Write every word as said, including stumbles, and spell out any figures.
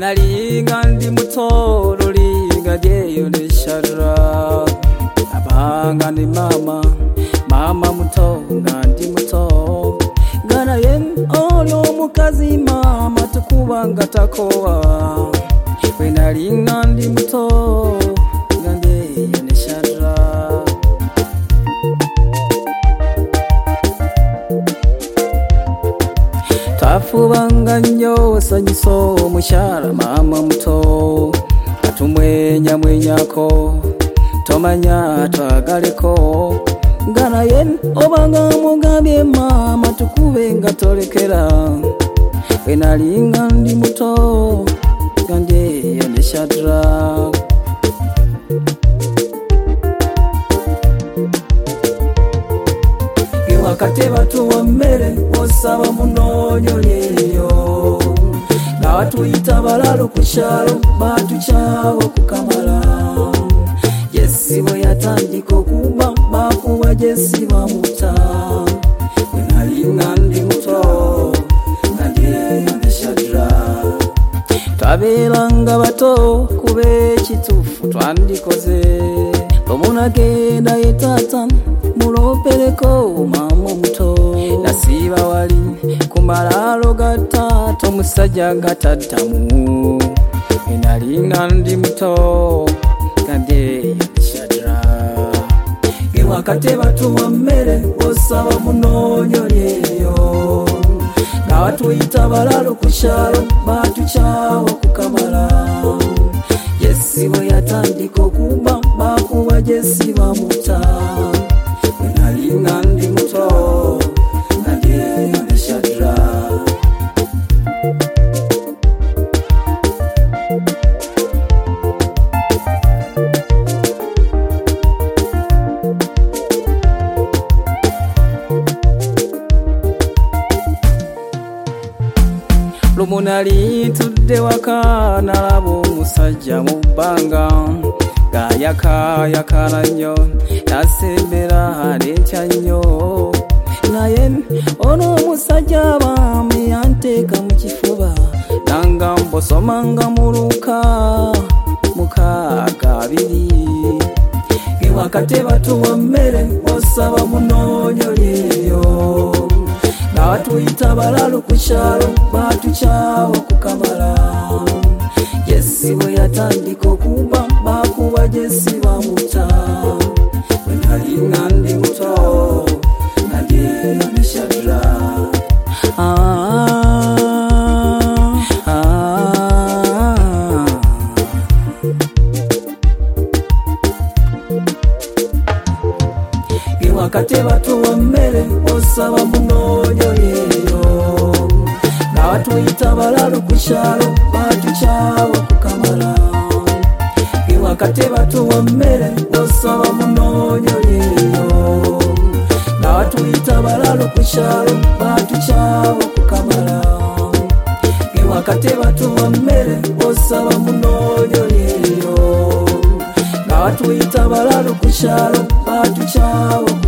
nalinga ndi muto lulinga lyeyo leshadra abanga ni mama mama muto nga ndi muto ngana yen ono mukazi mama tukubanga takowa we nalinga ndi muto nga lyeyo leshadra tafubanga nnyo sanyiso mushara mama muto atumwenya mwenyako tomanya twagaleko ngana yen obanga mugambye mama tukube nga tolekera we nalinga ndi muto gandye yaneshadra wakati batu wa mmere osaba munonyo lyeyo na watu itabalalo kushalo batu chawo kukamala Jesi we yatandiko kuba bakuwa Jesi wa muta wenalinga ndi muto nandye yaneshadra twabelanga bato kube chitufu twandikoze omunagenda yetata mulopeleko mama muto nasiba wali kumalalo gatato musajja gatatamu enalinga ndi muto kande yashadra gewakate batu wa mmere osaba munonyo lyeyo nga watu itabalalo kushalo batu chawo kukamala Jesi we yatandiko kuba bakuwa Jesi wa muta wenalinga ndi muto nandye yaneshadra lumunali tudde waka nalabo musajja mubbanga gayaka yakala nnyo nasembera lenkya nnyo naye ono musajja bami yanteeka mu kifuba nanga mbosomanga muluka mukaaga abiri gewakate batu wa mmere osaba munonyo lyeyo na watu itabalalo kushalo batu chawo kukamala Jesi we yatandiko kuba bakuwa Jesi wa muta wenalinga ndi muto nandye yaneshadra ah, ah. Gewakate batu wa mmere osaba munonyo lyeyo na watu itabalalo kushalo batu chawo kukamala gewakate batu wa mmere osaba munonyo lyeyo na watu itabalalo kushalo batu chawo kukamala gewakate batu wa mmere osaba munonyo lyeyo na watu itabalalo kushalo batu chawo